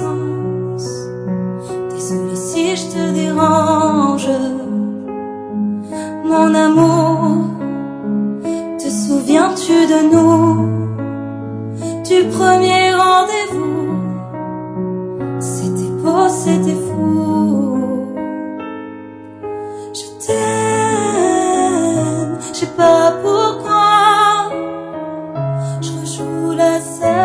absence. Désolée si je te dérange. Mon amour, te souviens-tu de nous? Du premier rendez-vous, c'était beau, c'était fou. Je t'aime, je sais pas pourquoi. Je rejoue la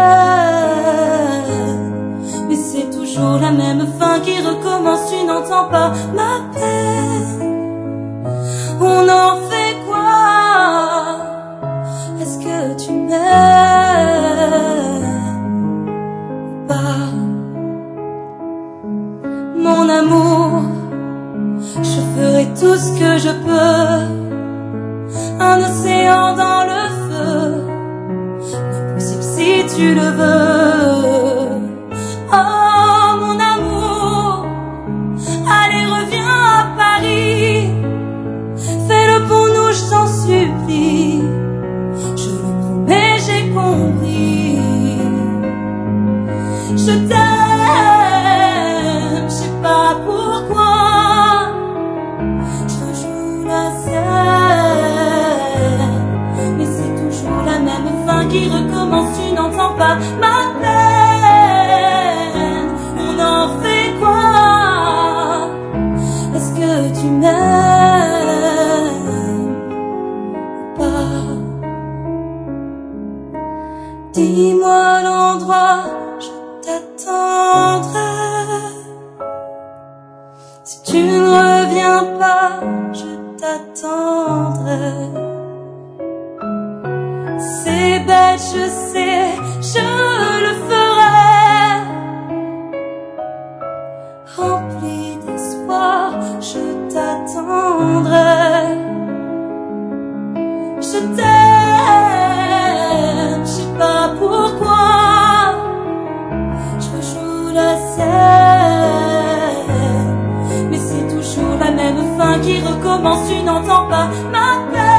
scène, mais c'est toujours la même fin qui recommence. Tu n'entends pas ma peine. On en fait quoi? Est-ce que tu m'aimes pas? Mon amour, je ferai tout ce que je peux. Un océan dans le feu, impossible si tu le veux. Oh mon amour, allez reviens à Paris. Fais-le pour nous, je t'en supplie. Je le promets, j'ai compris. Je t'aime, je sais pas pourquoi. Je rejoue la scène, mais c'est toujours la même fin qui recommence. Tu n'entends pas ma peine. On en fait quoi? Est-ce que tu m'aimes pas? Dis-moi l'endroit, je t'attendrai. Si tu ne reviens pas, je t'attendrai. C'est bête, je sais, je le ferai. Rempli d'espoir, je t'attendrai. Je t'aime, je sais pas pourquoi. Je rejoue la scène, mais c'est toujours la même fin qui recommence. Tu n'entends pas ma peine.